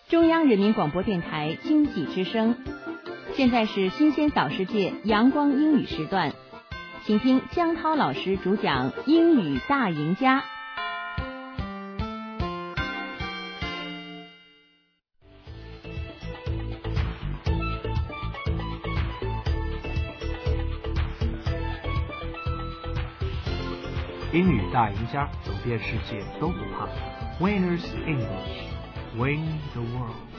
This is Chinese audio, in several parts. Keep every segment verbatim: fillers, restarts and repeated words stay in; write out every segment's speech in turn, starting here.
中央人民广播电台经济之声，现在是新鲜早世界阳光英语时段，请听江涛老师主讲英语大赢家。 英语大赢家，走遍世界都不怕。Winners English, win the world.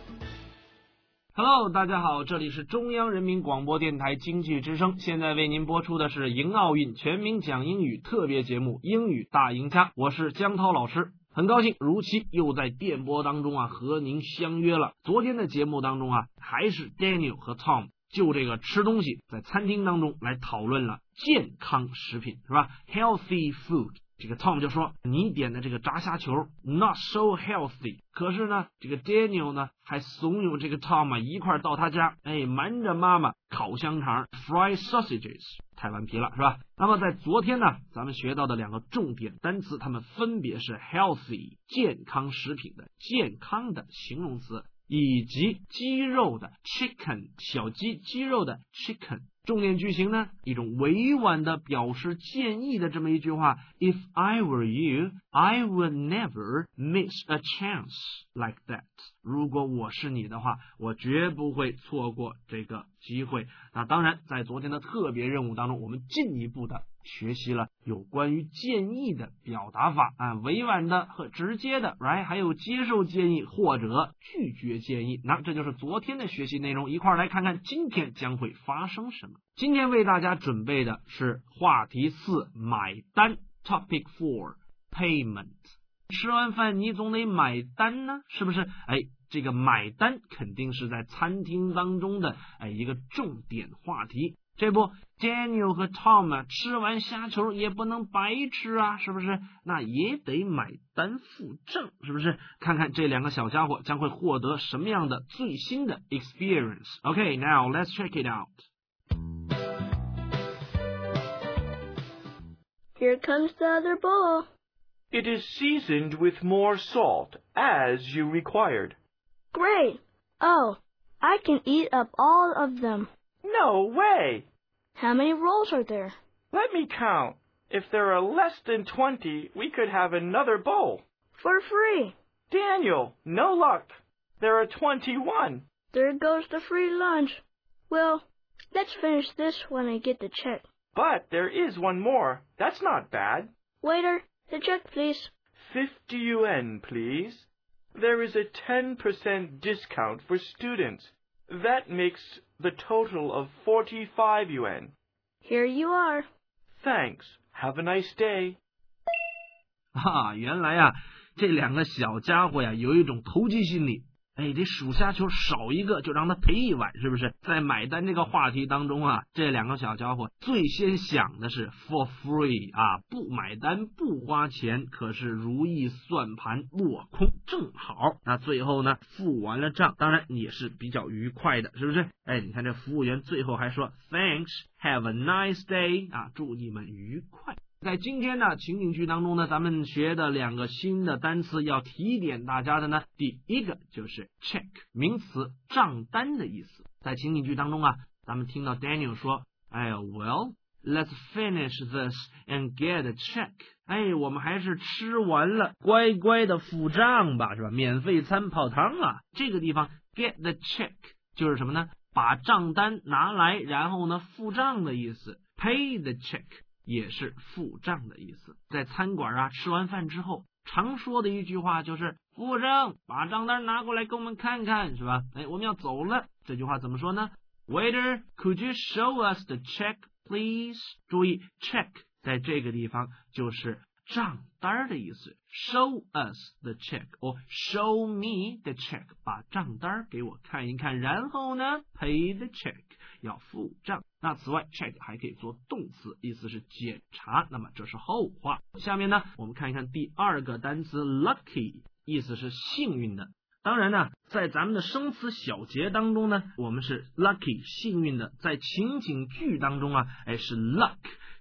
Hello， 大家好，这里是中央人民广播电台经济之声，现在为您播出的是迎奥运全民讲英语特别节目《英语大赢家》，我是江涛老师。很高兴如期又在电波当中啊和您相约了。昨天的节目当中啊，还是 Daniel 和 Tom。就这个吃东西在餐厅当中来讨论了健康食品，是吧 ？Healthy food。这个 Tom 就说你点的这个炸虾球 not so healthy， 可是呢，这个 Daniel 呢还怂恿这个 Tom 啊一块到他家，哎，瞒着妈妈烤香肠 fried sausages， 太顽皮了，是吧？那么在昨天呢，咱们学到的两个重点单词，它们分别是 healthy 健康食品的健康的形容词，以及鸡肉的 chicken 小鸡鸡肉的 chicken。 重点句型呢，一种委婉的表示建议的这么一句话 If I were you, I would never miss a chance like that。 如果我是你的话，我绝不会错过这个机会。那当然在昨天的特别任务当中，我们进一步的学习了有关于建议的表达法啊，委婉的和直接的 right， 还有接受建议或者拒绝建议。那这就是昨天的学习内容，一块来看看今天将会发生什么。今天为大家准备的是话题四，买单 Topic four Payment。 吃完饭你总得买单呢，是不是？哎，这个买单肯定是在餐厅当中的哎一个重点话题。这不 Daniel 和 Tom 啊，吃完虾球也不能白吃啊，是不是？那也得买单付账，是不是？看看这两个小家伙将会获得什么样的最新的 experience。 Okay, now let's check it out. Here comes the other bowl. It is seasoned with more salt, as you required. Great. Oh, I can eat up all of them. No way! How many rolls are there? Let me count. If there are less than twenty, we could have another bowl. For free. Daniel, no luck. There are twenty-one. There goes the free lunch. Well, let's finish this when I get the check. But there is one more. That's not bad. Waiter, the check, please. fifty yuan, please. There is a ten percent discount for students. That makes the total of forty-five yuan. Here you are. Thanks. Have a nice day. 啊，原来呀，这两个小家伙呀，有一种投机心理。哎，这数虾球少一个就让他赔一碗，是不是？在买单这个话题当中啊，这两个小家伙最先想的是 for free 啊，不买单不花钱，可是如意算盘落空，正好。那最后呢，付完了账，当然也是比较愉快的，是不是？哎，你看这服务员最后还说 Thanks, have a nice day 啊，祝你们愉快。在今天呢情景剧当中呢，咱们学的两个新的单词要提点大家的呢，第一个就是 check 名词，账单的意思。在情景剧当中啊，咱们听到 Daniel 说，哎呀 well let's finish this and get a check。 哎，我们还是吃完了乖乖的付账吧，是吧？免费餐泡汤啊。这个地方 get the check 就是什么呢？把账单拿来，然后呢付账的意思。 pay the check也是付账的意思。在餐馆啊，吃完饭之后常说的一句话就是服务生把账单拿过来给我们看看，是吧？哎，我们要走了，这句话怎么说呢？ Waiter, could you show us the check, please？ 注意 check 在这个地方就是账单的意思。 Show us the check or show me the check， 把账单给我看一看，然后呢 pay the check， 要付账。那此外 check 还可以做动词，意思是检查，那么这是后话。下面呢我们看一看第二个单词 lucky， 意思是幸运的。当然呢在咱们的生词小节当中呢，我们是 lucky 幸运的。在情景剧当中啊，哎是 luck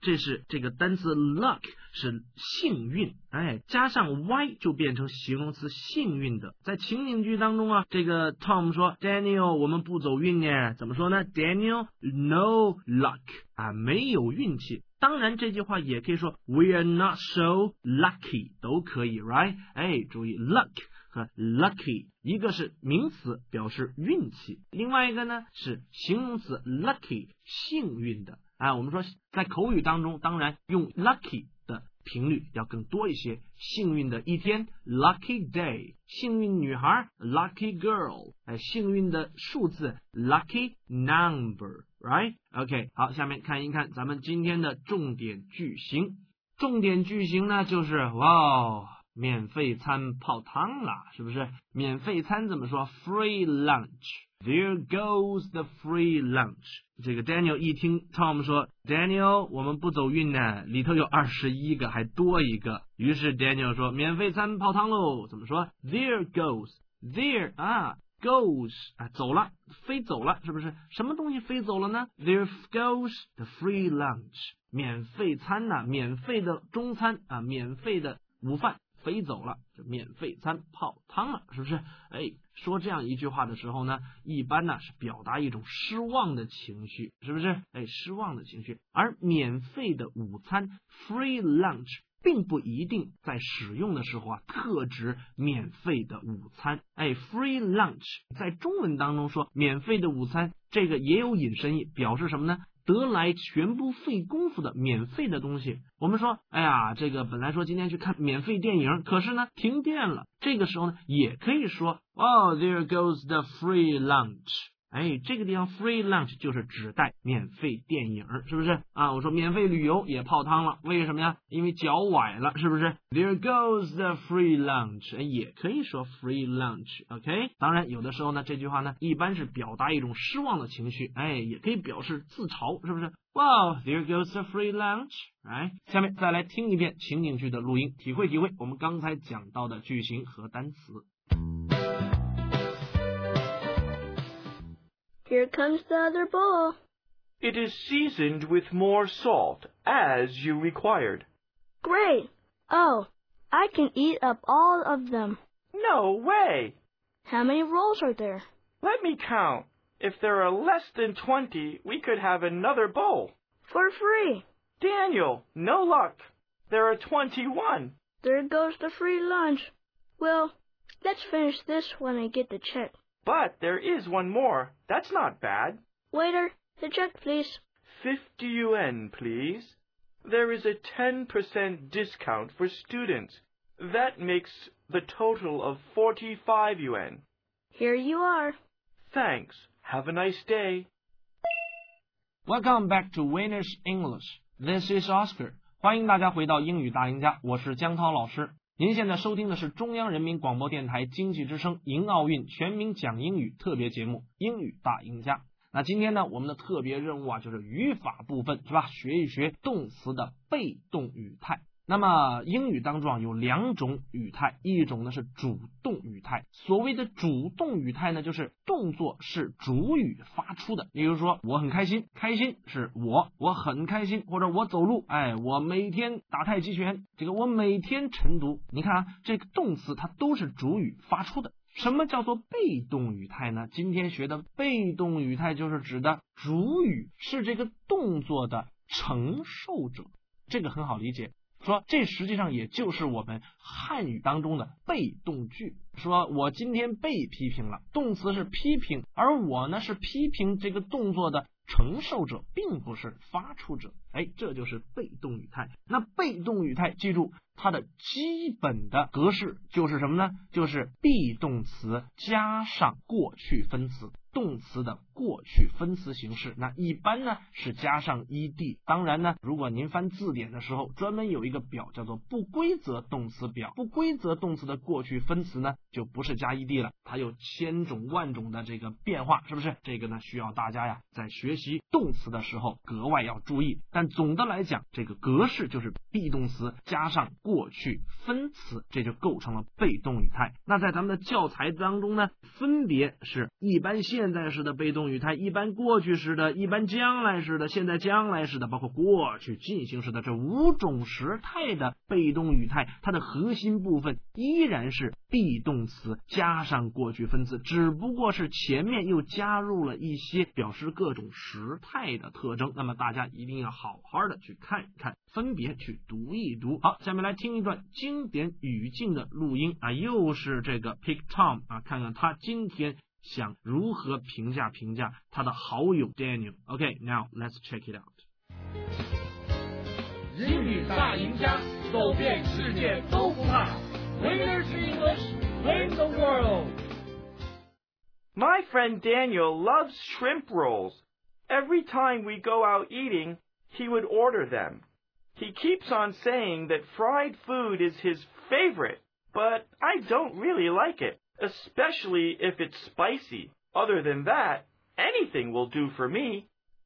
这是这个单词 luck 是幸运，哎，加上 y 就变成形容词幸运的。在情景剧当中啊，这个 Tom 说 Daniel 我们不走运呢，怎么说呢？ Daniel no luck 啊，没有运气。当然这句话也可以说 We are not so lucky 都可以 right？ 哎，注意 luck 和 lucky， 一个是名词表示运气，另外一个呢是形容词 lucky 幸运的啊。我们说在口语当中当然用 lucky 的频率要更多一些，幸运的一天 lucky day， 幸运女孩 lucky girl， 哎，幸运的数字 lucky number right？ OK， 好，下面看一看咱们今天的重点句型。重点句型呢就是哇，免费餐泡汤了，是不是？免费餐怎么说？ Free lunch。There goes the free lunch。 这个 Daniel 一听 Tom 说 Daniel 我们不走运呢，里头有二十一个还多一个，于是 Daniel 说免费餐泡汤喽。怎么说？ There goes There 啊 goes 啊走了，飞走了，是不是？什么东西飞走了呢？ There goes the free lunch。 免费餐呐、啊，免费的中餐啊，免费的午饭飞走了，就免费餐泡汤了，是不是？哎，说这样一句话的时候呢，一般呢是表达一种失望的情绪，是不是？哎，失望的情绪。而免费的午餐 free lunch 并不一定在使用的时候啊特指免费的午餐。哎 free lunch 在中文当中说免费的午餐，这个也有引申义，表示什么呢？得来全不费功夫的免费的东西。我们说哎呀，这个本来说今天去看免费电影，可是呢停电了，这个时候呢也可以说 Oh there goes the free lunch。 哎，这个地方 free lunch 就是指代免费电影，是不是啊？我说免费旅游也泡汤了，为什么呀？因为脚崴了，是不是？ There goes the free lunch， 哎，也可以说 free lunch。 OK， 当然有的时候呢这句话呢一般是表达一种失望的情绪，哎，也可以表示自嘲，是不是？ Wow there goes the free lunch。 哎，下面再来听一遍情景剧的录音，体会体会我们刚才讲到的句型和单词。 Here comes the other bowl. It is seasoned with more salt, as you required. Great. Oh, I can eat up all of them. No way! How many rolls are there? Let me count. If there are less than twenty, we could have another bowl. For free. Daniel, no luck. There are twenty-one. There goes the free lunch. Well, let's finish this when I get the check. But there is one more. That's not bad. Waiter, the check, please. Fifty yuan, please. There is a ten percent discount for students. That makes the total of forty-five yuan. Here you are. Thanks. Have a nice day. Welcome back to Winner's English. This is Oscar. 欢迎大家回到英语大赢家，我是江涛老师。您现在收听的是中央人民广播电台经济之声迎奥运全民讲英语特别节目《英语大赢家》。那今天呢，我们的特别任务啊，就是语法部分，是吧？学一学动词的被动语态。那么英语当中啊有两种语态，一种呢是主动语态。所谓的主动语态呢，就是动作是主语发出的。比如说我很开心，开心是我，我很开心，或者我走路，哎，我每天打太极拳，这个我每天晨读。你看啊，这个动词它都是主语发出的。什么叫做被动语态呢？今天学的被动语态就是指的主语是这个动作的承受者，这个很好理解。说这实际上也就是我们汉语当中的被动句。说我今天被批评了，动词是批评，而我呢是批评这个动作的承受者，并不是发出者。哎，这就是被动语态。那被动语态记住它的基本的格式就是什么呢？就是 be 动词加上过去分词，动词的过去分词形式。那一般呢是加上 ed。 当然呢，如果您翻字典的时候，专门有一个表叫做不规则动词表。不规则动词的过去分词呢就不是加 ed 了，它有千种万种的这个变化，是不是？这个呢需要大家呀在学习动词的时候格外要注意。但但总的来讲，这个格式就是 be 动词加上过去分词，这就构成了被动语态。那在咱们的教材当中呢，分别是一般现在时的被动语态，一般过去时的，一般将来时的，现在将来时的，包括过去进行时的这五种时态的被动语态，它的核心部分依然是 be 动词加上过去分词，只不过是前面又加入了一些表示各种时态的特征。那么大家一定要好好的去看一看，分别去读一读。好，下面来听一段经典语境的录音啊，又是这个 Pick Tom 啊，看看他今天想如何评价评价他的好友 Daniel。OK, now let's check it out。 英语大赢家，走遍世界都不怕。Winners English, win the world. My friend Daniel loves shrimp rolls. Every time we go out eating, he would order them. He keeps on saying that fried food is his favorite, but I don't really like it, especially if it's spicy. Other than that, anything will do for me.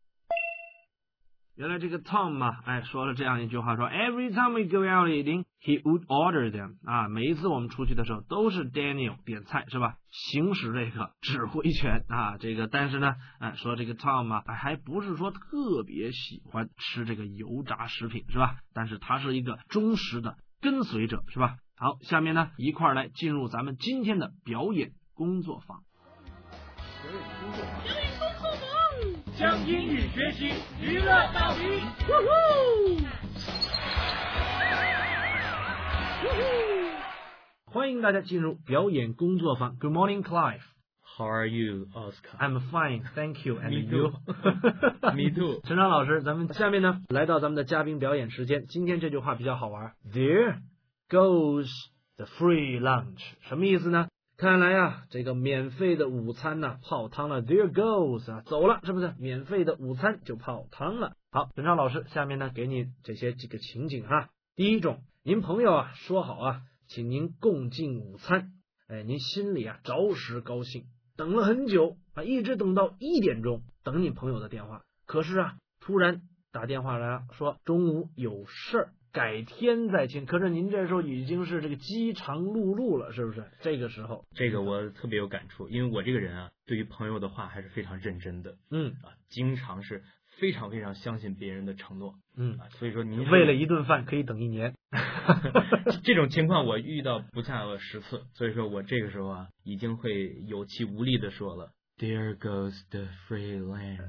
原来这个 Tom 嘛，哎，说了这样一句话，说 Every time we go out eating, he would order them. 啊，每一次我们出去的时候，都是 Daniel 点菜，是吧？行使这个指挥权啊，这个但是呢，哎，说这个 Tom 嘛，哎，还不是说特别喜欢吃这个油炸食品，是吧？但是他是一个忠实的跟随者，是吧？好，下面呢，一块儿来进入咱们今天的表演工作坊。 表演工作坊，表演工作坊，将英语学习娱乐到底。呜呼！ 欢迎大家进入表演工作坊。Good morning, Clive. How are you, Oscar? I'm fine, thank you. And Me you? Me too. 陈昌老师，咱们下面呢，来到咱们的嘉宾表演时间。今天这句话比较好玩。There goes the free lunch. 什么意思呢？看来啊，这个免费的午餐呢、啊、泡汤了。There goes 啊，走了，是不是？免费的午餐就泡汤了。好，陈昌老师，下面呢给你这些几个情景哈。第一种，您朋友啊说好啊，请您共进午餐，哎，您心里啊着实高兴，等了很久啊，一直等到一点钟，等你朋友的电话。可是啊，突然打电话来了，说中午有事儿，改天再请。可是您这时候已经是这个饥肠辘辘了，是不是？这个时候， 这个我特别有感触，因为我这个人啊，对于朋友的话还是非常认真的， 嗯啊，经常是非常非常相信别人的承诺， 嗯啊，所以说您为了一顿饭可以等一年， 这种情况我遇到不下十次，所以说我这个时候啊，已经会有气无力的说了 ，There goes the free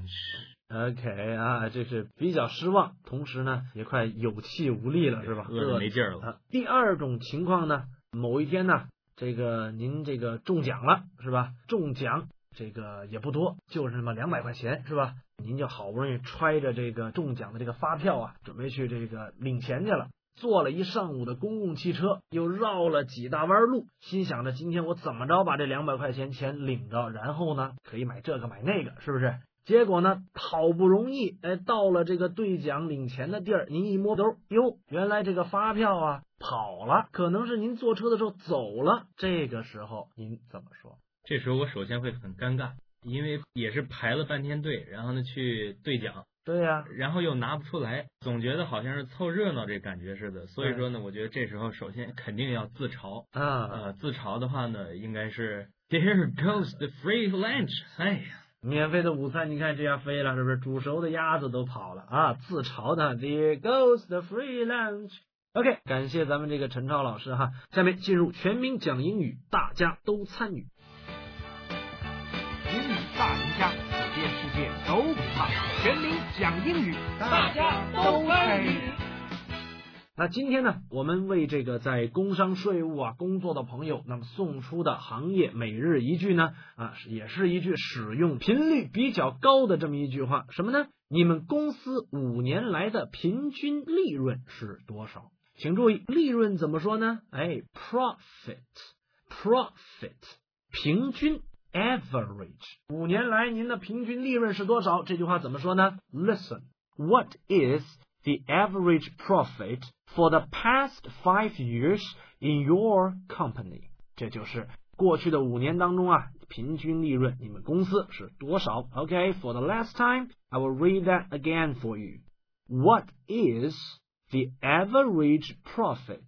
lunch。OK 啊，这是比较失望，同时呢也快有气无力了，是吧？ 饿得没劲儿了、 啊。第二种情况呢，某一天呢，这个您这个中奖了，是吧？中奖这个也不多，就是那么两百块钱，是吧？您就好不容易揣着这个中奖的这个发票啊，准备去这个领钱去了。坐了一上午的公共汽车，又绕了几大弯路，心想着今天我怎么着把这两百块钱钱领着，然后呢可以买这个买那个，是不是？结果呢，好不容易哎到了这个兑奖领钱的地儿，您一摸兜，哟，原来这个发票啊跑了，可能是您坐车的时候走了。这个时候您怎么说？ 这时候我首先会很尴尬，因为也是排了半天队，然后呢去兑奖。 对呀、啊， 然后又拿不出来，总觉得好像是凑热闹这感觉似的。所以说呢，我觉得这时候首先肯定要自嘲啊。 呃，自嘲的话呢，应该是 There goes the free lunch。哎呀， 免费的午餐，你看这样飞了，是不是？煮熟的鸭子都跑了啊！自嘲的 There goes the free lunch。OK， 感谢咱们这个陈超老师哈。下面进入全民讲英语，大家都参与。 英语大赢家，走遍世界都不怕。全民讲英语，大家都参与。 那今天呢，我们为这个在工商税务啊工作的朋友，那么送出的行业每日一句呢，啊，也是一句使用频率比较高的这么一句话，什么呢？你们公司五年来的平均利润是多少？请注意，利润怎么说呢？哎 ，profit，profit， 平均。Average， 五年来您的平均利润是多少？这句话怎么说呢 ？Listen, what is the average profit for the past five years in your company？ 这就是过去的五年当中啊，平均利润你们公司是多少 ？OK, for the last time, I will read that again for you. What is the average profit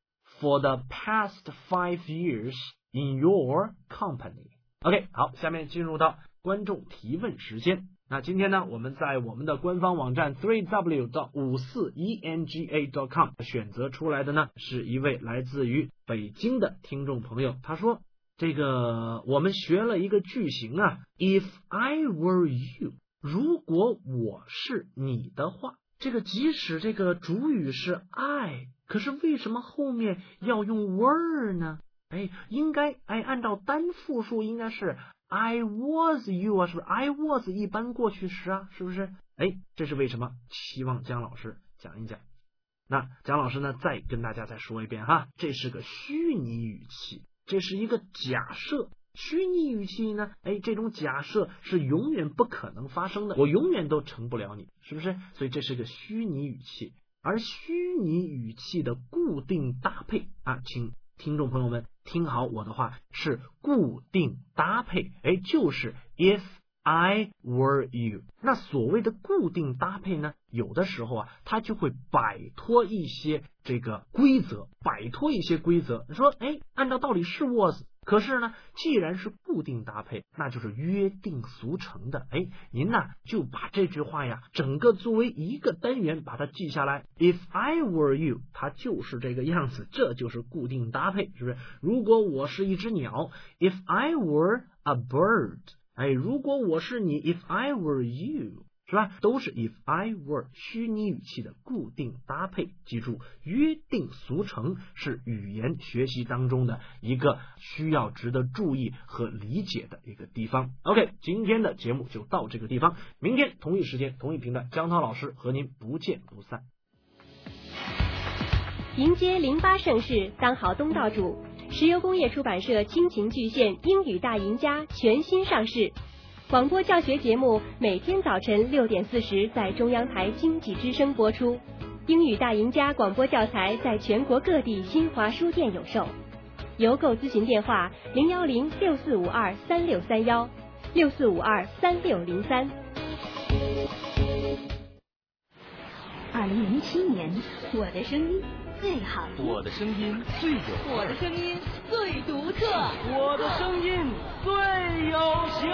for the past five years in your company? OK， 好，下面进入到观众提问时间。那今天呢，我们在我们的官方网站 three w 到五四 e n g a 点 com 选择出来的呢，是一位来自于北京的听众朋友，他说这个我们学了一个句型啊 ，If I were you， 如果我是你的话，这个即使这个主语是 I， 可是为什么后面要用 were 呢？哎，应该哎按照单复数应该是 I was you 啊，是不是 I was 一般过去时啊，是不是？哎，这是为什么？希望姜老师讲一讲。那姜老师呢，再跟大家再说一遍哈，这是个虚拟语气，这是一个假设。虚拟语气呢，哎，这种假设是永远不可能发生的，我永远都成不了你，是不是？所以这是个虚拟语气。而虚拟语气的固定搭配啊，请听众朋友们听好我的话，是固定搭配，哎，就是 if I were you。 那所谓的固定搭配呢，有的时候啊，它就会摆脱一些这个规则，摆脱一些规则。你说，哎，按照道理是 was， 可是呢，既然是固定搭配，那就是约定俗成的。哎，您呢就把这句话呀，整个作为一个单元把它记下来。If I were you， 它就是这个样子，这就是固定搭配，是不是？如果我是一只鸟 ，If I were a bird。哎，如果我是你 ，If I were you， 是吧？都是 If I were 虚拟语气的固定搭配。记住，约定俗成是语言学习当中的一个需要值得注意和理解的一个地方。OK， 今天的节目就到这个地方，明天同一时间同一频段，姜涛老师和您不见不散。 迎接零八盛世，当好东道主。石油工业出版社亲情巨献英语大赢家全新上市，广播教学节目每天早晨六点四十在中央台经济之声播出。英语大赢家广播教材在全国各地新华书店有售，邮购咨询电话零幺零六四五二三六三幺六四五二三六零三。 二零零七年，我的声音最好听， 我的声音最有味， 我的声音最独特， 我的声音最有型。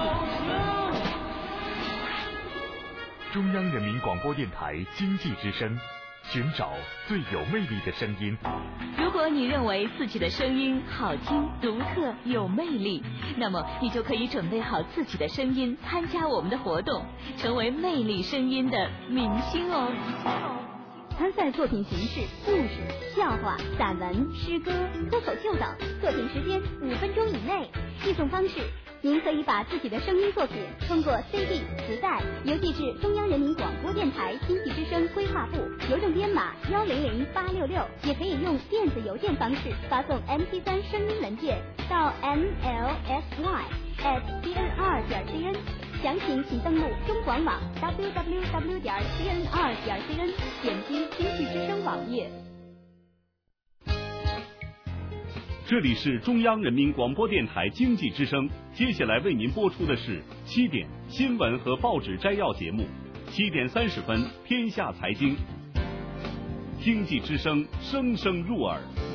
中央人民广播电台经济之声，寻找最有魅力的声音。 如果你认为自己的声音好听、独特、有魅力，那么你就可以准备好自己的声音，参加我们的活动，成为魅力声音的明星哦。参赛作品形式：故事、笑话、散文、诗歌、脱口秀等。作品时间五分钟以内。寄送方式：您可以把自己的声音作品通过 C D、磁带邮寄至中央人民广播电台经济之声规划部，邮政编码幺零零八六六，也可以用电子邮件方式发送 M P 三 声音文件到 m l s y at c n r 点 c n。详情请登录中广网 w w w 点 c n r 点 c n， 点击经济之声网页。 这里是中央人民广播电台经济之声，接下来为您播出的是七点新闻和报纸摘要节目，七点三十分天下财经，经济之声声声入耳。